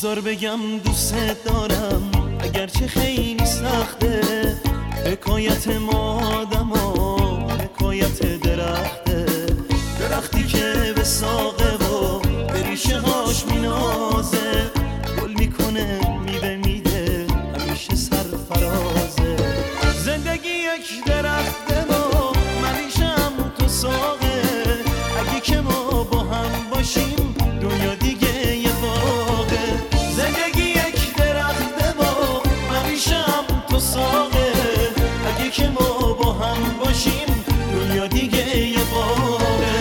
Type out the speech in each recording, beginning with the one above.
بذار بگم دوست دارم اگرچه خیلی سخته، حکایت ما آدم ها حکایت درخته، درختی که به ساقه و به ریشه هاش مینازه، گل میکنه میوه میده همیشه سرفرازه. زندگی یک درخته و من ریشم تو ساقه، اگه که ما با هم باشیم دنیا دیگه یه باغه. زندگی یک درخته و من ریشم تو ساقه، اگه که ما با هم باشیم دنیا دیگه یه باغه.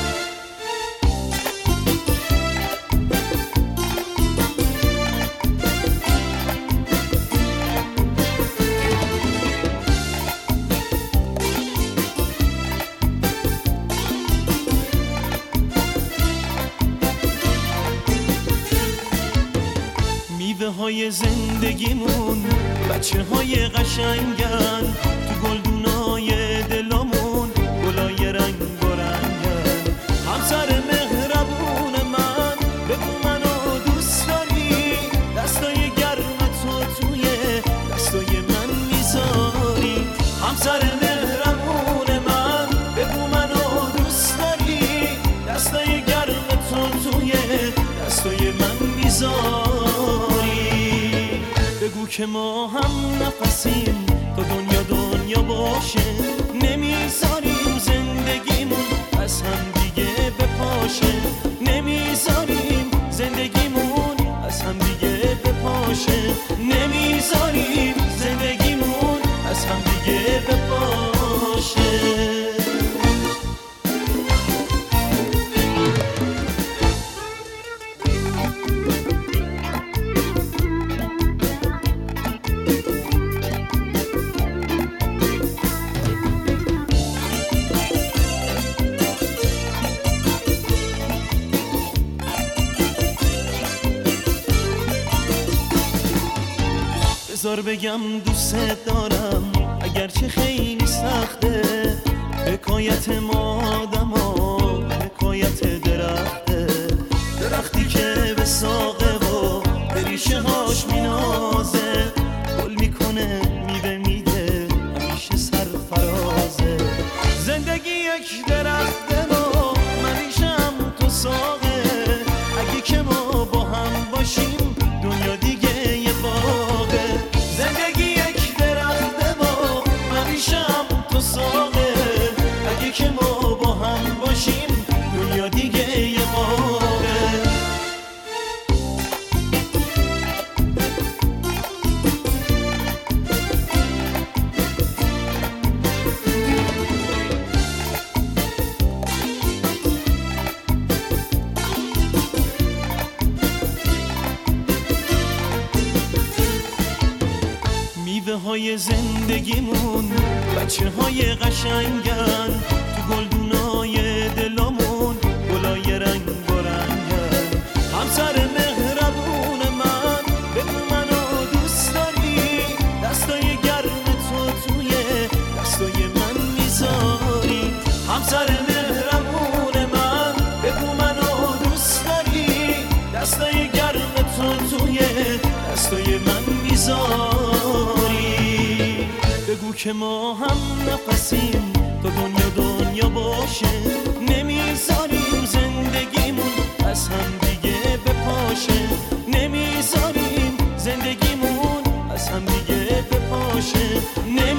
میوه های زندگیمون بچه های قشنگن، تو گلدونای دلامون گلای رنگ و رنگن. همسر مهربون من بگو منو دوست داری، دستای گرم تو توی دستای من میذاری. همسر مهربون من بگو منو دوست داری، دستای گرم تو توی دستای من میذاری. بگو که ما هم نفسیم تا دنیا باشه، نمیذاریم زندگیمون از هم دیگه بپاشه، نمیذاریم زندگیمون از هم دیگه بپاشه، نمیذاریم زندگیمون از هم دیگه بپاشه. بذار بگم دوست دارم اگرچه خیلی سخته، حکایت ما آدم ها حکایت درخته، درختی که به ساقه و به ریشه هاش مینازه، گل میکنه میوه میده همیشه سرفرازه. زندگی یک درخته و من ریشم تو ساقه، اگه که ما با هم باشیم دنیا دیگه یه باغه. زندگی یک درخته و من ریشم تو ساقه، اگه که ما با هم باشیم دنیا دیگه یه باغه. میوه های زندگیمون بچه های قشنگن، تو گلدونای دلامون گلای رنگ و رنگن. همسر مهربون من بگو منو دوست داری، دستای گرم تو توی دستای من میذاری. همسر مهربون من بگو منو دوست داری، دستای گرم تو توی دستای من میذاری. بگو که ما هم نفسیم تا دنیا باشه، نمیذاریم زندگیمون از هم دیگه بپاشه، نمیذاریم زندگیمون از هم دیگه بپاشه.